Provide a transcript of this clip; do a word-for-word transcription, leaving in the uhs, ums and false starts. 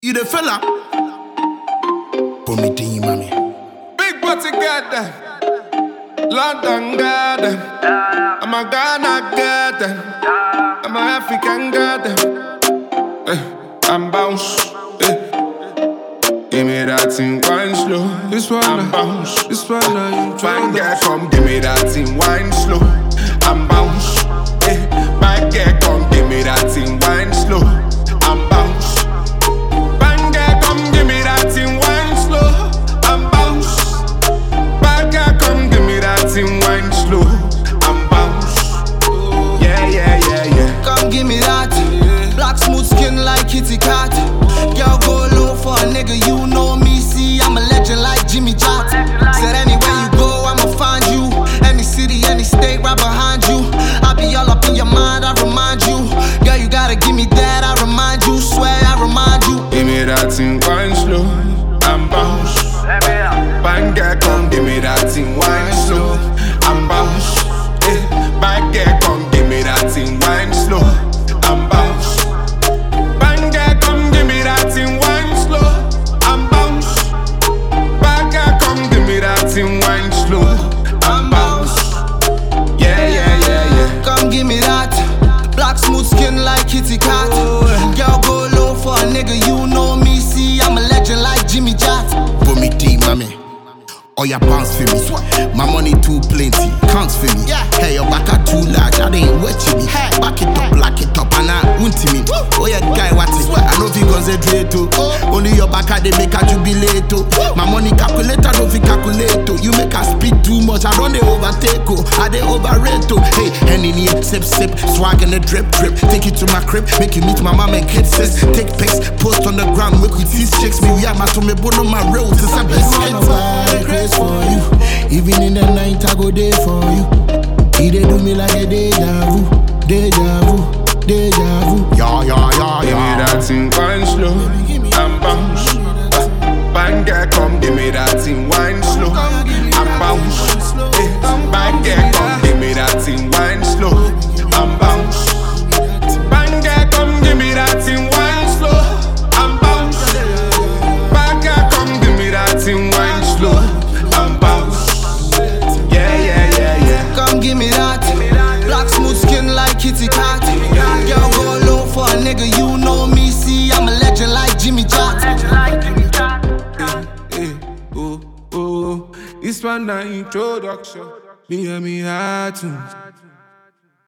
You the fella? Put me to you, mommy. Big butty goddamn, London goddamn, I'm a Ghana goddamn, I'm a African goddamn. Eh, I'm bounce. Eh. Give me that thing wine slow. This one I'm bounce. This one I fine girl, come give me that thing wine slow. I'm bounce. Eh, my girl, come give me that thing wine slow. I'm bounce. Fine girl, come give me that thing wine slow. I'm bounce. My girl, come give me that thing wine slow. I'm bounce. Yeah, yeah, yeah, yeah. Come give me that. Black smooth skin like Kitty Cat. Girl, go low for a nigga, you know me. See, I'm a legend like Jimmy Jat. Said anywhere you go, I'ma find you. Any city, any state, right behind you. I be all up in your mind, I remind you. Girl, you gotta give me that, I remind you. Swear, I remind you. Give me that thing wine slow. I'm bounce. Fine girl, come give me that thing wine slow. I'm bounce. Eh, bad girl, come give me that thing wine slow. I'm bounce. Fine girl, come give me that thing wine slow. I'm bounce. Bad girl, come give me that thing wine slow. I'm bounce. Yeah, yeah, yeah, yeah. Come give me that. Black smooth skin like Kitty Cat. Girl, go low for a nigga, you know me. See, I'm a legend like Jimmy Jat. Put me to you, mommy. Oh, you bounce for me. My money too plenty, counts for me. Yeah. Hey, your back are too large, I ain't wetting me. Hey. Back it up, lock it up, and I want me. Oh, yeah, guy, what is I know if you concentrate to. Only your back they make a jubilate to. My money calculator, don't fi calculate to. You make a speed too much, I don't they overtake oh. I they overrate to. Hey, henny near, sip, sip, swag in the drip, drip. Take it to my crib, make you meet my mom and kids, sis. Take pics, post on the ground, make with these chicks. Me, we are my to me, bone on my road, to some biscuits. For you, even in the night I go there for you. He they do me like a deja vu, deja vu, deja vu. Yeah, yeah, yeah, yeah. Give me that thing wine slow. I'm bounce. Fine girl, come give me that thing wine slow. I'm bounce. Eh, bad girl, come give me that thing wine slow. I'm bounce. Fine girl, come give me that thing wine slow. I'm bounce. Bad girl, come give me that thing wine slow. I'm bounce. Yeah, yeah, yeah, yeah. Come give me that. Black smooth skin like Kitty Cat. Girl, go low for a nigga, you know me. See, I'm a legend like Jimmy Jat. Eh, eh, oh, oh. This one na introduction. Me and me heart tunes.